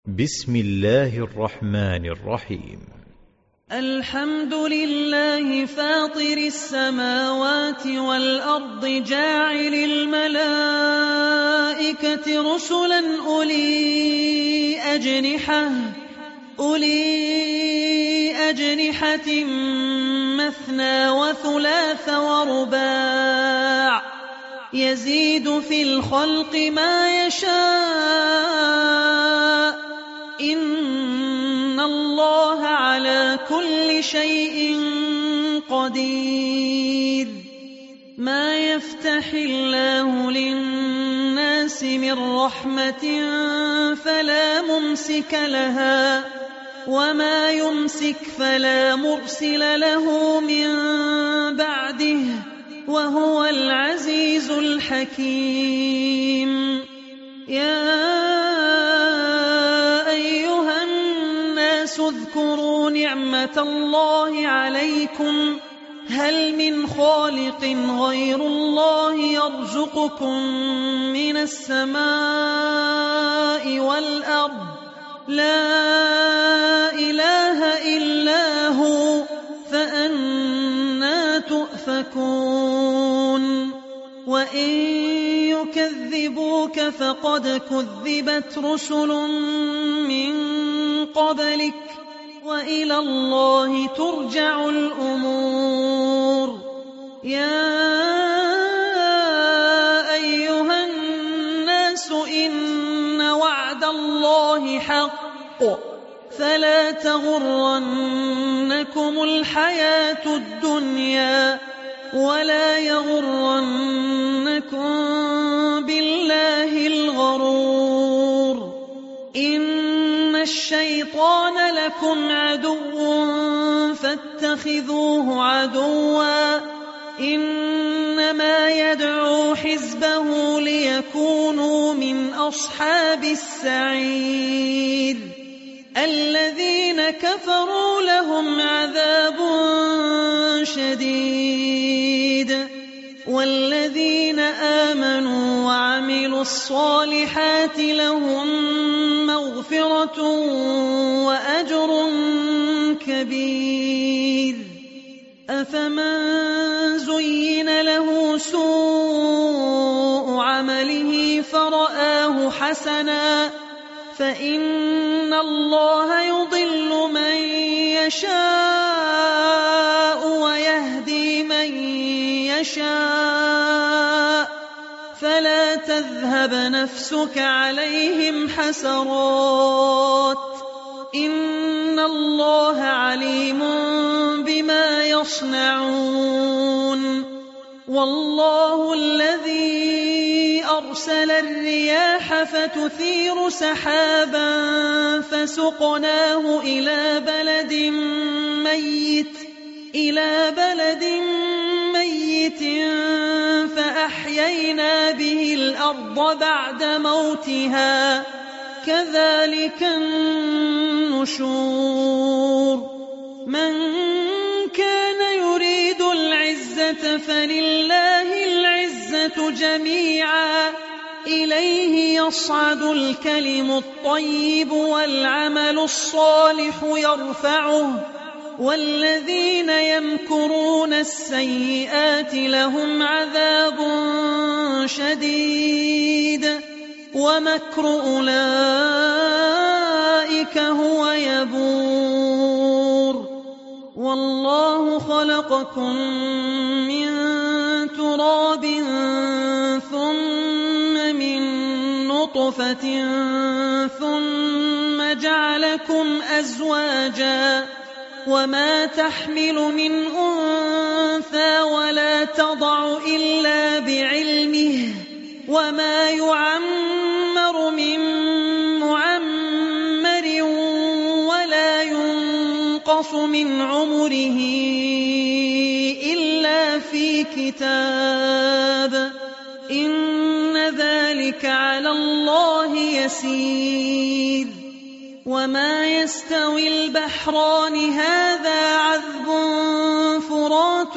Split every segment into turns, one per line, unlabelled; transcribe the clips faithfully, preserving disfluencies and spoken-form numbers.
بسم الله الرحمن الرحيم.
الحمد لله فاطر السماوات والأرض جاعل الملائكة رسلا أولي أجنحة أولي أجنحة مثنى وثلاث ورباع يزيد في الخلق ما يشاء إن الله على كل شيء قدير. ما يفتح الله للناس من رحمة فلا ممسك لها وما يمسك فلا مرسل له من بعده وهو العزيز الحكيم. يا أيها الناس اذكروا نعمة الله عليكم هل من خالق غير الله يرزقكم من السماء والأرض لا إله إلا هو فأنى تؤفكون. وإن يكذبوك فقد كذبت رسل من قبلك وإلى الله ترجع الأمور. يا أيها الناس إن وعد الله حق فلا تغرنكم الحياة الدنيا ولا يغرنكم بالله الغرور. إن الشيطان لكم عدو فاتخذوه عدوا إنما يدعو حزبه ليكونوا من أصحاب السعير. الذين كفروا لهم عذاب شديد والذين آمنوا وعملوا الصالحات لهم مغفرة وأجر كبير. أفمن زين له سوء عمله فرآه حسنا فإن الله يضل من يشاء ويهدي من يشاء فلا تذهب نفسك عليهم حسرات إن الله عليم بما يصنعون. والله الذي أرسل الرياح فتثير سحابا فسقناه إلى بلد ميت إلى بلد ميت فأحيينا به الأرض بعد موتها كذلك النشور. من كان يريد العزة فلله العزة جميعا إليه يصعد الكلم الطيب والعمل الصالح يرفعه والذين يمكرون السيئات لهم عذاب شديد ومكر أولئك هو يبور. والله خلقكم من تراب ثم من نطفة ثم جعلكم أزواجا وما تحمل من أنثى ولا تضع إلا بعلمه وما يعمر من معمر ولا ينقص من عمره إلا في كتاب إن ذلك على الله يسير. وما يستوي البحران هذا عذب فرات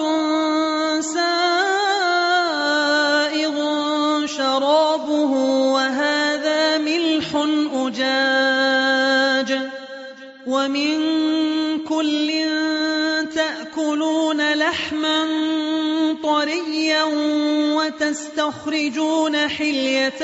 سائغ شرابه وهذا ملح أجاج ومن كل تأكلون لحما طريا وتستخرجون حلية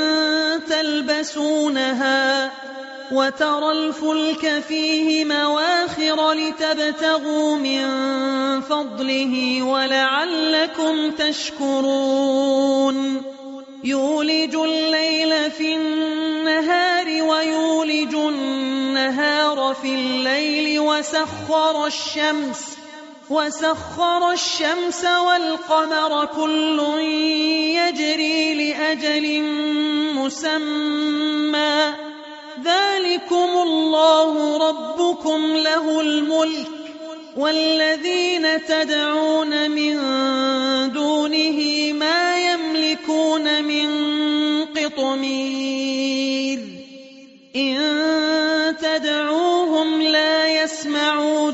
تلبسونها وترى الفلك فيه مواخر لتبتغوا من فضله ولعلكم تشكرون يولج الليل في النهار ويولج النهار في الليل وسخر الشمس وسخر الشمس والقمر كل يجري لأجل مسمى ذلكم الله ربكم له الملك والذين تدعون من دونه ما يملكون من قطمير إن تدعوهم لا يسمعوا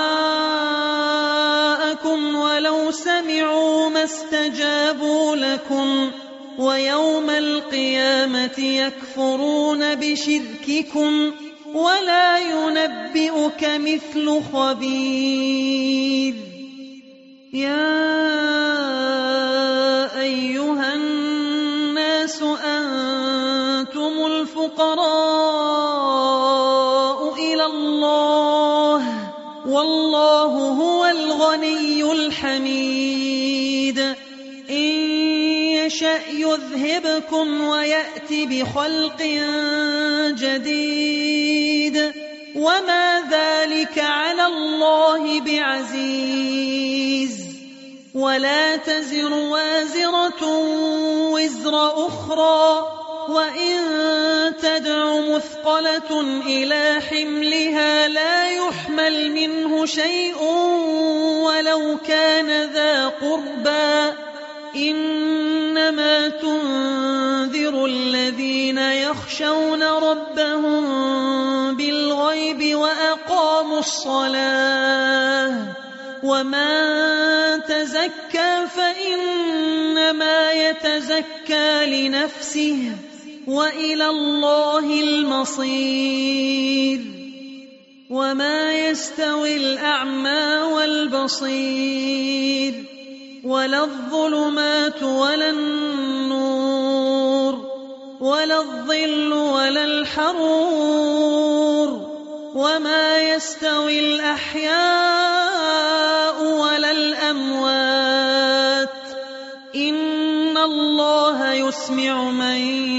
دعاءكم ولو سمعوا ما استجابوا لكم ويوم القيامة يكفرون بشرككم ولا ينبئك مثل خبير يا أيها الناس أنتم الفقراء إلى الله والله هو الغني الحميد إن يشأ يذهبكم ويأتي بخلق جديد وما ذلك على الله بعزيز ولا تزر وازرة وزر أخرى وإن تدع مثقلة إلى حملها لا يحمل منه شيء ولو كان ذا قربى إنما تنذر الذين يخشون ربهم بالغيب وأقاموا الصلاة ومن تزكى فإنما يتزكى لنفسه وإلى الله المصير وما يستوي الأعمى والبصير ولا الظلمات ولا النور ولا الظل ولا الحرور وما يستوي الأحياء ولا الأموات إن الله يسمع من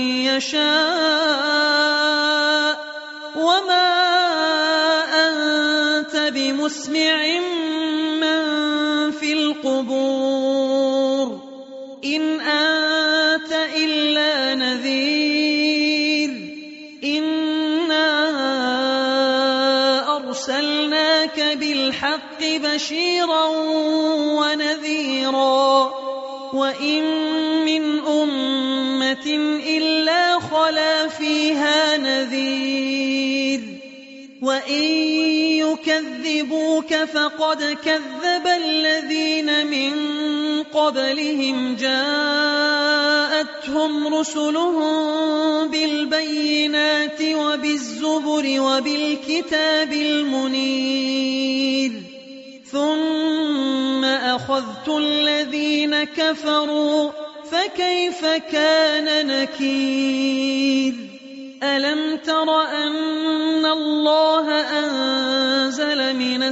يشاء وما أنت بمسمع من في القبور إن أنت إلا نذير إنا أرسلناك بالحق بشيرا ونذيرا وإن من أمة إلا خلا فيها نذير وإن يكذبوك فقد كذب الذين من قبلهم جاءتهم رسلهم بالبينات وبالزبر وبالكتاب المنير ثم أخذت الذين كفروا فكيف كان نكير ألم تر أن الله أنزل من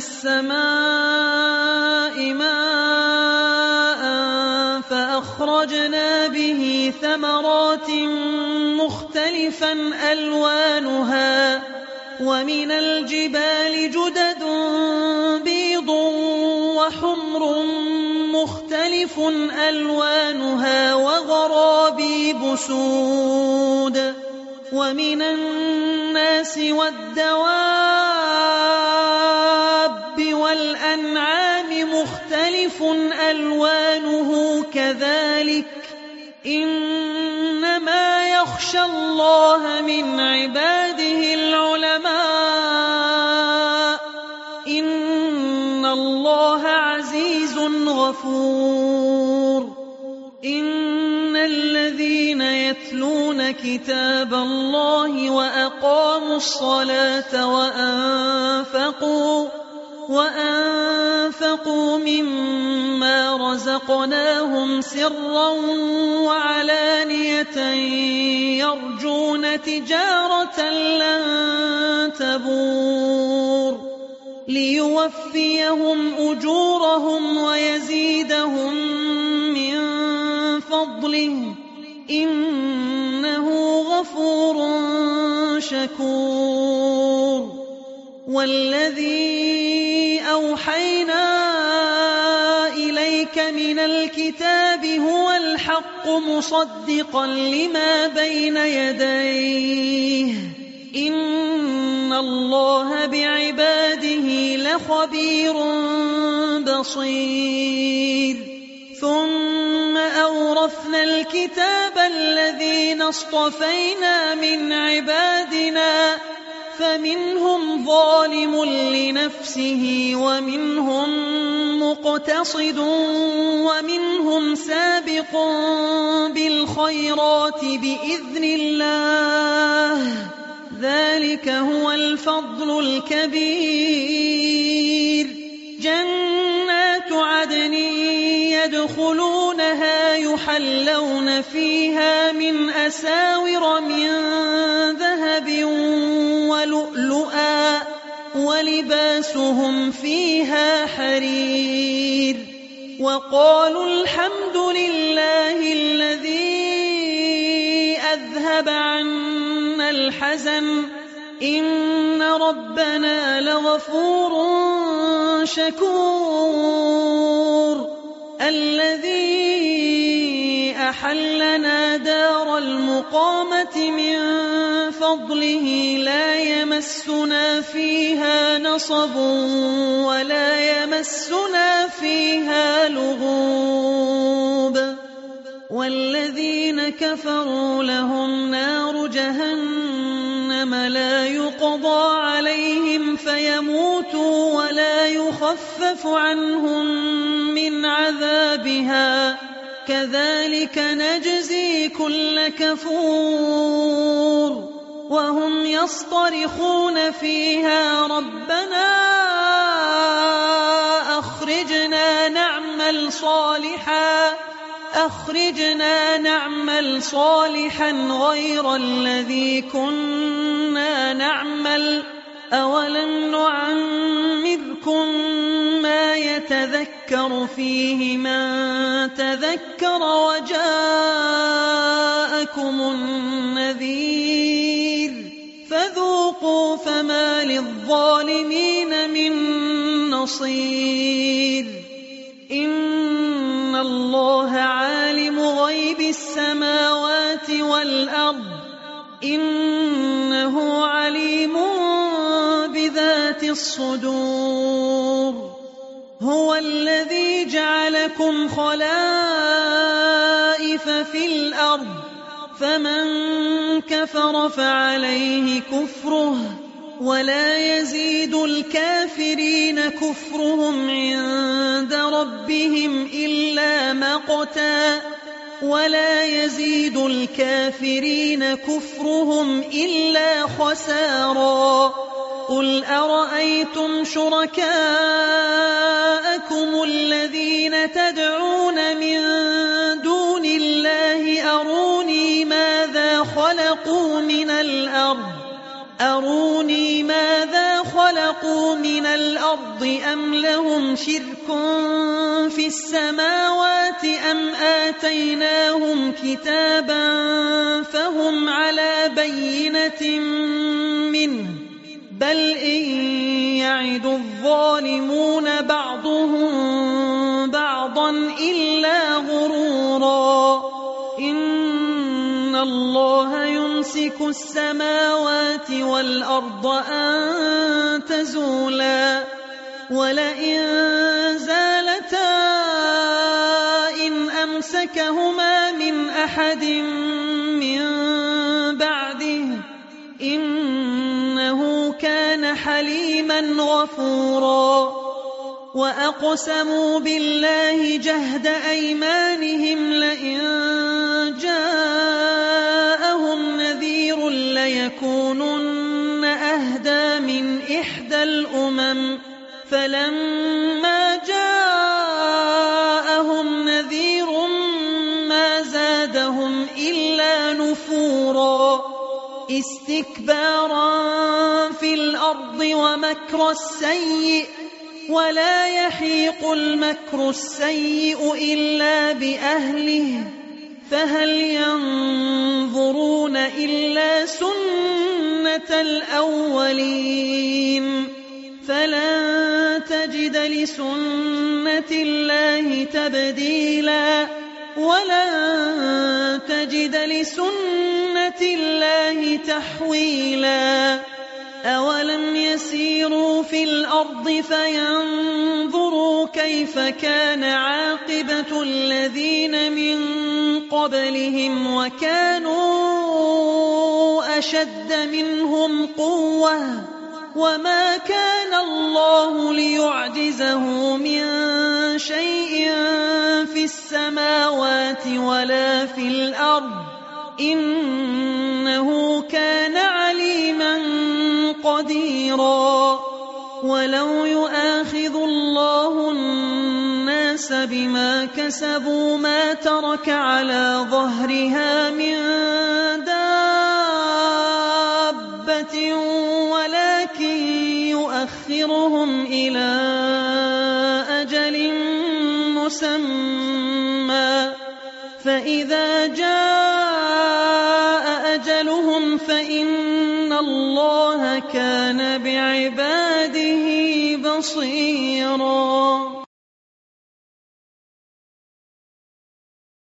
السماء ماء فأخرجنا به ثمرات مختلفا ألوانها ومن الجبال جدد بيض وحمر مختلف ألوانها وغرابيب سود ومن الناس والدواب والأنعام مختلف ألوانه كذلك إنما يخشى الله من عباده العلماء إن الله عزيز غفور إن الذين يتلون كتاب الله وأقاموا الصلاة وأنفقوا وأنفقوا مما رزقناهم سرا وعلانية يرجون تجارة لن تبور ليوفيهم أجورهم ويزيدهم من فضله إنه غفور شكور. والذي أوحينا إليك من الكتاب هو الحق مصدقا لما بين يديه إن الله بعباده لخبير بصير. ثم أورثنا الكتاب الذين اصطفينا من عبادنا فمنهم ظالم لنفسه ومنهم مقتصد ومنهم سابق بالخيرات بإذن الله ذلك هو الفضل الكبير. جنات عدن يدخلونها يحلون فيها من أساور من ذهب ولؤلؤا ولباسهم فيها حرير. وقالوا الحمد لله الذي أذهب عنا الحزن إن ربنا لغفور شكور. الذي أحلنا دار المقامة من فضله لا يمسنا فيها نصب ولا يمسنا فيها لغوب. والذين كفروا لهم نار جهنم لا يقضى عليهم فيموتوا ولا يخفف عنهم من عذابها كذلك نجزي كل كفور. وهم يصطرخون فيها ربنا أخرجنا نعمل صالحا أخرجنا نعمل صالحا غير الذي كنا نعمل أولم نعمركم ما يتذكر فيه من تذكر وجاءكم النذير فذوقوا فما للظالمين من نصير. إن الله عالم غيب السماوات والأرض إنه عليم بذات الصدور. هو الذي جعلكم خلائف في الأرض فمن كفر فعليه كفره ولا يزيد الكافرين كفرهم عند ربهم إلا مقتا ولا يزيد الكافرين كفرهم إلا خسارا. قل أرأيتم شركاءكم الذين تدعون من دون الله أروني ماذا خلقوا من الأرض أروني ماذا خلقوا من الأرض أم لهم شرك في السماوات أم آتيناهم كتابا فهم على بينة منه بل إن يعد الظالمون بعضهم بعضا إلا غرورا. إن الله يمسك السماوات والأرض أن تزولا ولئن زالتا إن أمسكهما من أحد من بعده إنه كان حليما غفورا. وأقسموا بالله جهد أيمانهم لئن جاءهم إحدى الأمم فلما جاءهم نذير ما زادهم إلا نفورا استكبارا في الأرض ومكر السيء ولا يحيق المكر السيء إلا بأهله فهل ينظرون إلا سنة الأولين فلن تجد لسنة الله تبديلا ولن تجد لسنة الله تحويلا أولم يسيروا في الأرض فينظروا كيف كان عاقبة الذين من قبلهم وكانوا أشد منهم قوة وما كان الله ليعجزه من شيء في السماوات ولا في الأرض إنه كان عليما قديرا ولو يؤاخذ الله الناس بما كسبوا ما ترك على ظهرها من دابة ولكن يؤخرهم إلى أجل مسمى فإذا جاء أجلهم فإن الله كان بعباده بصيرا